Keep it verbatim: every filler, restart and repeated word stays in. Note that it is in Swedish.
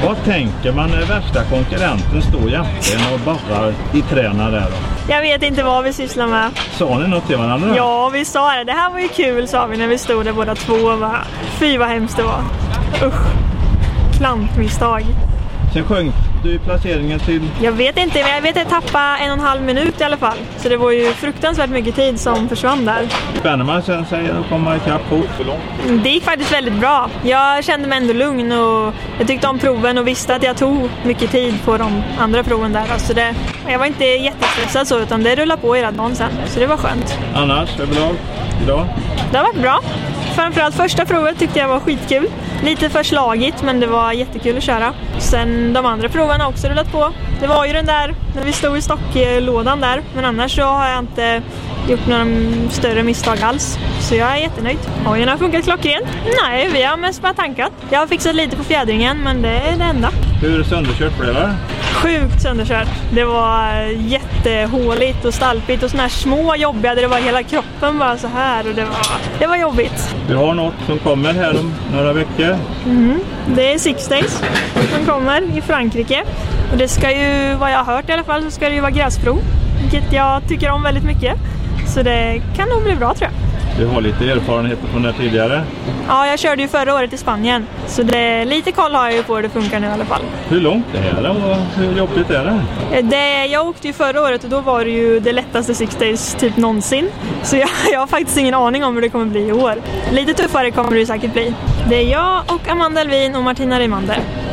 Vad tänker man när värsta konkurrenten står jämte och bara i tränar där då? Jag vet inte vad vi sysslar med. Sa ni något till varandra? Ja, vi sa det. Det här var ju kul, sa vi när vi stod där båda två och bara, fy vad hemskt det var. Usch. Klantmisstag. Sen sjönk du i placeringen till... Jag vet inte, men jag vet att jag tappade en och en halv minut i alla fall. Så det var ju fruktansvärt mycket tid som försvann där. Spänner man sen sig att komma ikapp fort? Det gick faktiskt väldigt bra. Jag kände mig ändå lugn och jag tyckte om proven och visste att jag tog mycket tid på de andra proven där. Så det, jag var inte jättestressad så, utan det rullade på hela dagen sen. Så det var skönt. Annars, överlag, idag? Det har varit bra. Framförallt första provet tyckte jag var skitkul. Lite för slagigt, men det var jättekul att köra. Sen de andra proven har också rullat på. Det var ju den där när vi stod i stocklådan där. Men annars så har jag inte gjort några större misstag alls. Så jag är jättenöjd. Hojen har funkat klockrent. Nej, vi har mest bara tankat. Jag har fixat lite på fjädringen, men det är det enda. Hur sönderkört blev det? Sjukt sönderkört. Det var jättehåligt och stalpigt och såna här små jobbiga där det var hela kroppen bara så här och det var, det var jobbigt. Vi har något som kommer här om några veckor. Mm. Det är Six Days som kommer i Frankrike. Och det ska ju, vad jag har hört i alla fall, så ska det ju vara gräsprov. Vilket jag tycker om väldigt mycket. Så det kan nog bli bra, tror jag. Du har lite erfarenheter från det tidigare. Ja, jag körde ju förra året i Spanien. Så det, lite koll har jag ju på hur det funkar nu i alla fall. Hur långt är det och hur jobbigt är det? det? Jag åkte ju förra året och då var det ju det lättaste Six Days typ någonsin. Så jag, jag har faktiskt ingen aning om hur det kommer bli i år. Lite tuffare kommer det säkert bli. Det är jag och Amanda Elvin och Martina Rimander.